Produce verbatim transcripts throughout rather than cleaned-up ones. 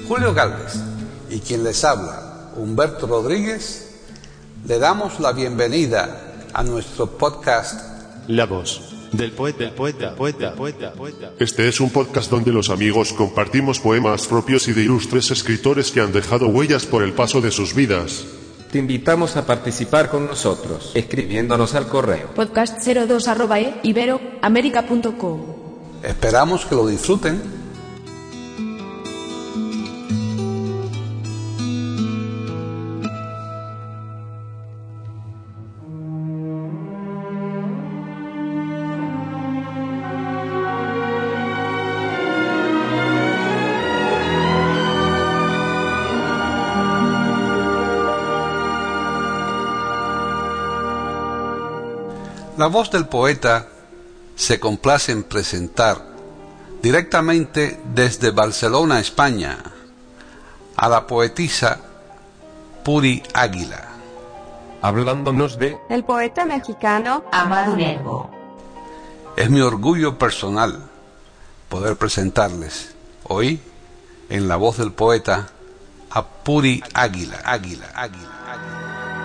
Julio Galvez y quien les habla, Humberto Rodríguez, le damos la bienvenida a nuestro podcast La voz del poeta, del poeta, poeta, poeta, poeta. Este es un podcast donde los amigos compartimos poemas propios y de ilustres escritores que han dejado huellas por el paso de sus vidas. Te invitamos a participar con nosotros, escribiéndonos al correo podcast cero dos arroba e ibero américa punto com. Esperamos que lo disfruten. La voz del poeta se complace en presentar directamente desde Barcelona, España, a la poetisa Puri Águila, hablándonos de el poeta mexicano Amado Nervo. Es mi orgullo personal poder presentarles hoy, en la voz del poeta, a Puri Águila, Águila, Águila, Águila.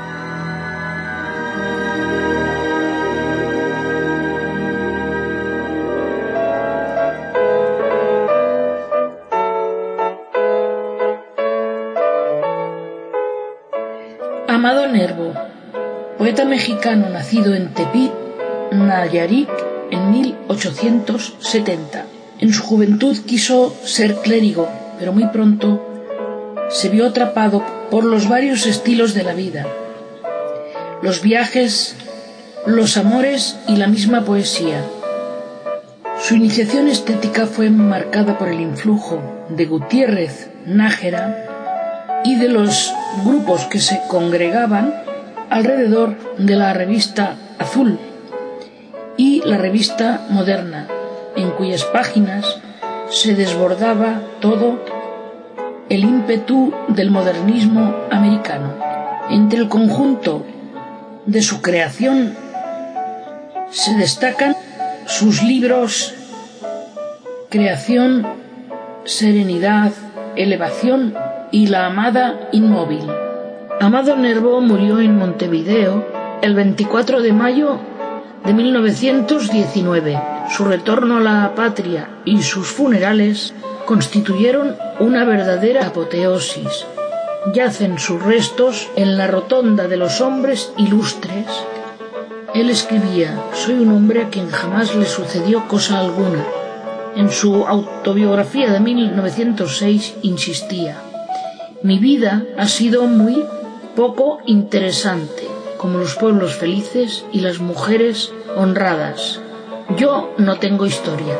Amado Nervo, poeta mexicano nacido en Tepic, Nayarit, en mil ochocientos setenta. En su juventud quiso ser clérigo, pero muy pronto se vio atrapado por los varios estilos de la vida, los viajes, los amores y la misma poesía. Su iniciación estética fue marcada por el influjo de Gutiérrez Nájera y de los grupos que se congregaban alrededor de la revista Azul y la revista Moderna, en cuyas páginas se desbordaba todo el ímpetu del modernismo americano. Entre el conjunto de su creación se destacan sus libros Creación, Serenidad, Elevación y La amada inmóvil. Amado Nervo murió en Montevideo el veinticuatro de mayo de mil novecientos diecinueve. Su retorno a la patria y sus funerales constituyeron una verdadera apoteosis. Yacen sus restos en la rotonda de los hombres ilustres. Él escribía: soy un hombre a quien jamás le sucedió cosa alguna. En su autobiografía de mil novecientos seis insistía: mi vida ha sido muy poco interesante, como los pueblos felices y las mujeres honradas. Yo no tengo historia.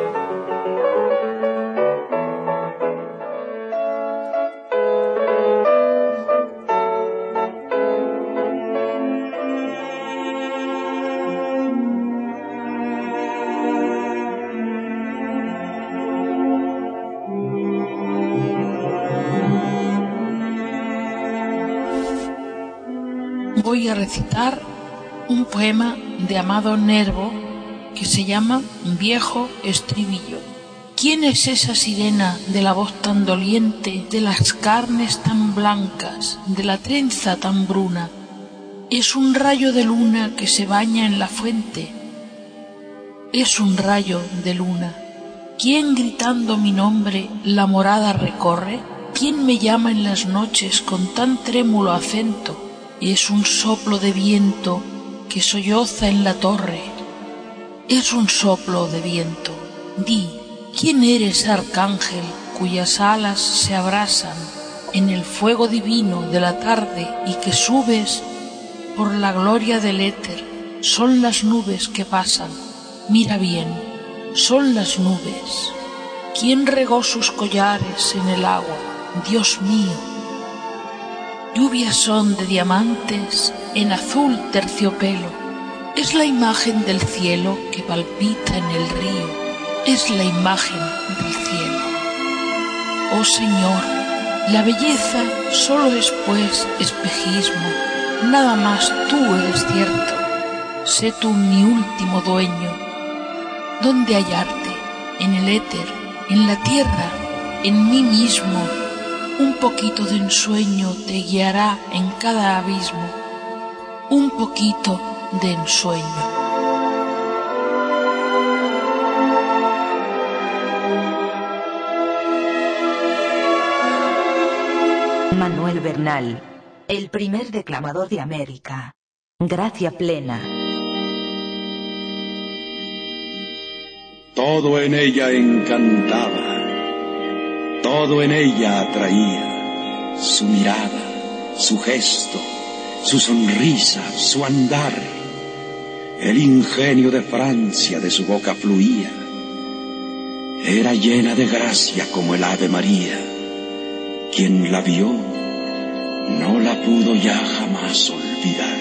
Voy a recitar un poema de Amado Nervo que se llama Viejo Estribillo. ¿Quién es esa sirena de la voz tan doliente, de las carnes tan blancas, de la trenza tan bruna? Es un rayo de luna que se baña en la fuente. Es un rayo de luna. ¿Quién gritando mi nombre la morada recorre? ¿Quién me llama en las noches con tan trémulo acento? Es un soplo de viento que solloza en la torre. Es un soplo de viento. Di, ¿quién eres, arcángel, cuyas alas se abrasan en el fuego divino de la tarde y que subes por la gloria del éter? Son las nubes que pasan. Mira bien, son las nubes. ¿Quién regó sus collares en el agua? Dios mío. Lluvias son de diamantes en azul terciopelo. Es la imagen del cielo que palpita en el río. Es la imagen del cielo. Oh Señor, la belleza solo es pues espejismo. Nada más tú eres cierto. Sé tú mi último dueño. ¿Dónde hallarte? En el éter, en la tierra, en mí mismo. Un poquito de ensueño te guiará en cada abismo. Un poquito de ensueño. Manuel Bernal, el primer declamador de América. Gracia plena. Todo en ella encantaba, todo en ella atraía, su mirada, su gesto, su sonrisa, su andar. El ingenio de Francia de su boca fluía, era llena de gracia como el Ave María. Quien la vio no la pudo ya jamás olvidar.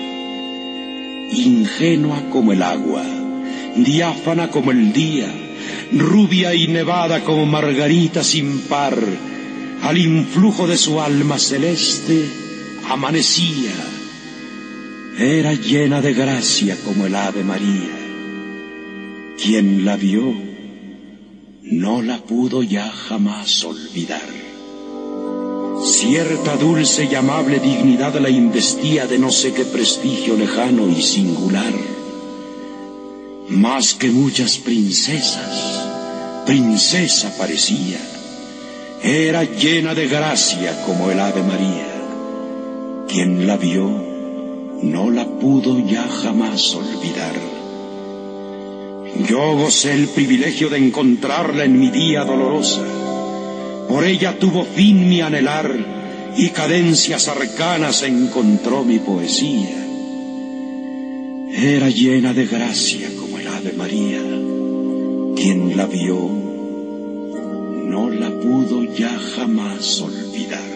Ingenua como el agua, diáfana como el día, rubia y nevada como margarita sin par, al influjo de su alma celeste amanecía. Era llena de gracia como el Ave María. Quien la vio no la pudo ya jamás olvidar. Cierta dulce y amable dignidad la investía de no sé qué prestigio lejano y singular. Más que muchas princesas, princesa parecía. Era llena de gracia como el Ave María. Quien la vio no la pudo ya jamás olvidar. Yo gocé el privilegio de encontrarla en mi día dolorosa. Por ella tuvo fin mi anhelar y cadencias arcanas encontró mi poesía. Era llena de gracia como el Ave María. Quien la vio no la pudo ya jamás olvidar.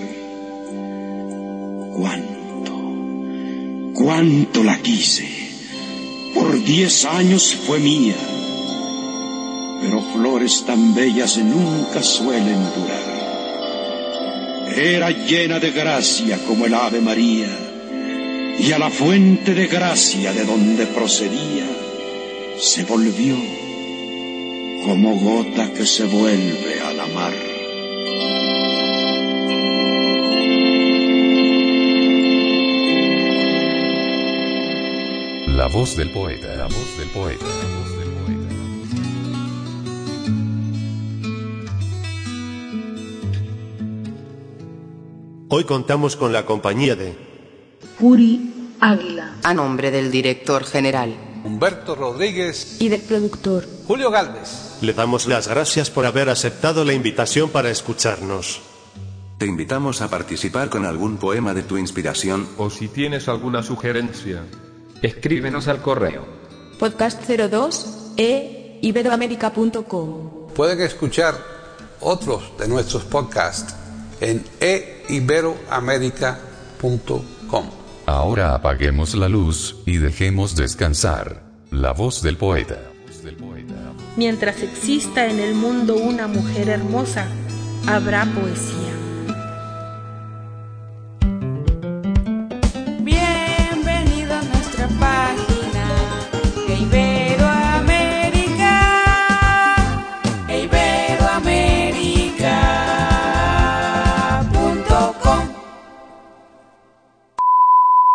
Cuánto, cuánto la quise. Por diez años fue mía. Pero flores tan bellas nunca suelen durar. Era llena de gracia como el Ave María, y a la fuente de gracia de donde procedía se volvió como gota que se vuelve a la mar. La voz del poeta, la voz del poeta, la voz del poeta. Hoy contamos con la compañía de Puri Águila. A nombre del director general Humberto Rodríguez y del productor Julio Galvez. Le damos las gracias por haber aceptado la invitación para escucharnos. Te invitamos a participar con algún poema de tu inspiración. O si tienes alguna sugerencia, escríbenos al correo podcast cero dos e iberoamerica punto com. Pueden escuchar otros de nuestros podcasts en e iberoamerica punto com. Ahora apaguemos la luz y dejemos descansar la voz del poeta. Mientras exista en el mundo una mujer hermosa, habrá poesía.